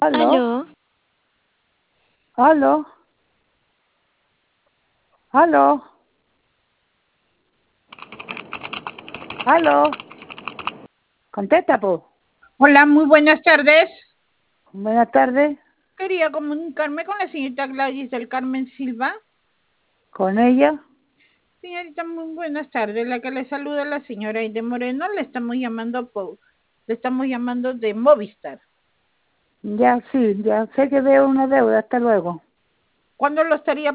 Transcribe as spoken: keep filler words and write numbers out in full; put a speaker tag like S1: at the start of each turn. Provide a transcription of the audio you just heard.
S1: ¿Aló?
S2: ¿Aló?
S1: ¿Aló? ¿Aló? ¿Aló? Contesta, po.
S3: Hola, muy buenas tardes.
S1: Buenas tardes.
S3: Quería comunicarme con la señorita Gladys del Carmen Silva.
S1: ¿Con ella?
S3: Señorita, muy buenas tardes. La que le saluda la señora Aide Moreno. Le estamos llamando por, le estamos llamando de Movistar.
S1: Ya, sí, ya sé que veo una deuda. Hasta luego.
S3: ¿Cuándo lo estaría